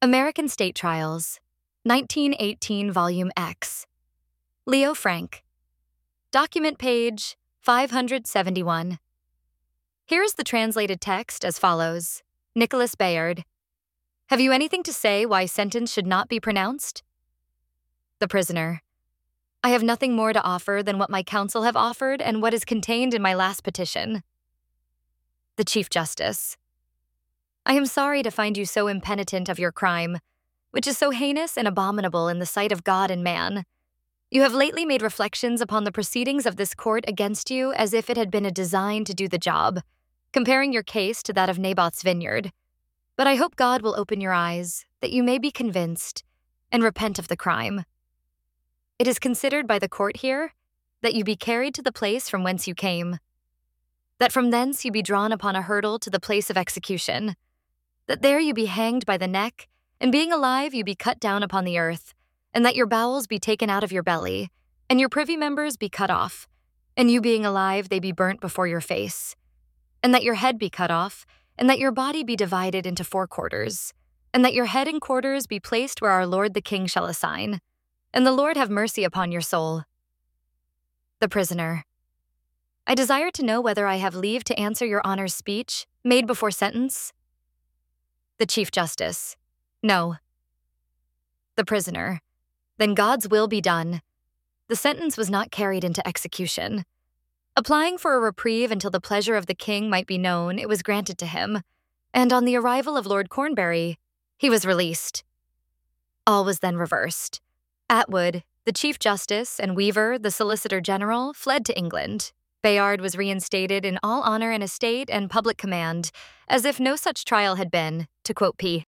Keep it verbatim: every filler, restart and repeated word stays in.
American State Trials, nineteen eighteen, Volume X. Leo Frank. Document page five hundred seventy-one. Here is the translated text as follows. Nicholas Bayard. Have you anything to say why sentence should not be pronounced? The prisoner. I have nothing more to offer than what my counsel have offered and what is contained in my last petition. The Chief Justice. I am sorry to find you so impenitent of your crime, which is so heinous and abominable in the sight of God and man. You have lately made reflections upon the proceedings of this court against you as if it had been a design to do the job, comparing your case to that of Naboth's vineyard. But I hope God will open your eyes, that you may be convinced, and repent of the crime. It is considered by the court here that you be carried to the place from whence you came, that from thence you be drawn upon a hurdle to the place of execution, that there you be hanged by the neck, and being alive you be cut down upon the earth, and that your bowels be taken out of your belly, and your privy members be cut off, and you being alive they be burnt before your face, and that your head be cut off, and that your body be divided into four quarters, and that your head and quarters be placed where our Lord the King shall assign, and the Lord have mercy upon your soul. The prisoner. I desire to know whether I have leave to answer your honor's speech, made before sentence. The Chief Justice. No. The prisoner. Then God's will be done. The sentence was not carried into execution. Applying for a reprieve until the pleasure of the king might be known, it was granted to him, and on the arrival of Lord Cornbury, he was released. All was then reversed. Atwood, the Chief Justice, and Weaver, the Solicitor General, fled to England. Bayard was reinstated in all honor and estate and public command, as if no such trial had been, to quote P.